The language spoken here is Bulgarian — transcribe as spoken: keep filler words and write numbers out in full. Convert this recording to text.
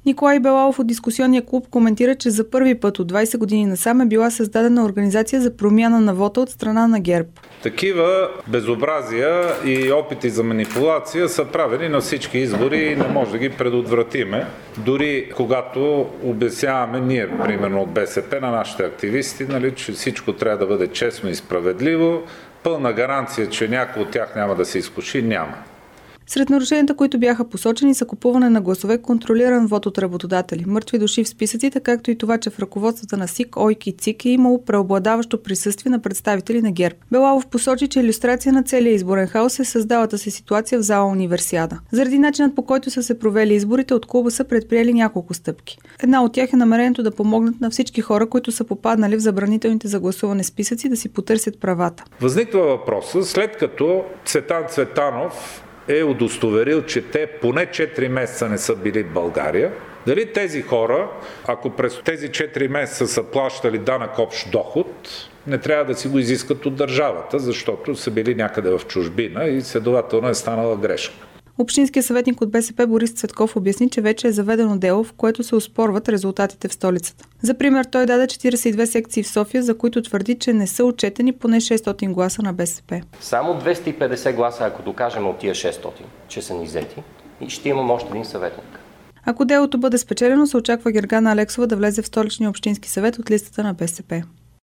Николай Белалов от дискусионния клуб коментира, че за първи път от двайсет години насам е била създадена организация за промяна на вота от страна на ГЕРБ. Такива безобразия и опити за манипулация са правени на всички избори и не може да ги предотвратиме. Дори когато обясняваме ние, примерно от БСП, на нашите активисти, нали, че всичко трябва да бъде честно и справедливо, пълна гаранция, че някой от тях няма да се изкуши, няма. Сред нарушенията, които бяха посочени, са купуване на гласове, контролиран вод от работодатели, мъртви души в списъците, както и това, че в ръководствата на СИК, ОИК и ЦИК е имало преобладаващо присъствие на представители на ГЕРБ. Белалов посочи, че илюстрация на целия изборен хаос е създалата се ситуация в зала Универсиада. Заради начинът, по който са се провели изборите, от клуба са предприели няколко стъпки. Една от тях е намерението да помогнат на всички хора, които са попаднали в забранителните за гласуване списъци, да си потърсят правата. Възниква въпроса, след като Цветан Цветанов е удостоверил, че те поне четири месеца не са били в България, дали тези хора, ако през тези четири месеца са плащали данък общ доход, не трябва да си го изискат от държавата, защото са били някъде в чужбина и следователно е станала грешка. Общинският съветник от БСП Борис Цветков обясни, че вече е заведено дело, в което се оспорват резултатите в столицата. За пример, той даде четирийсет и две секции в София, за които твърди, че не са отчетени поне шестстотин гласа на БСП. Само двеста и петдесет гласа, ако докажем от тия шестстотин, че са ни взети, и ще имам още един съветник. Ако делото бъде спечелено, се очаква Гергана Алексова да влезе в столичния общински съвет от листата на БСП.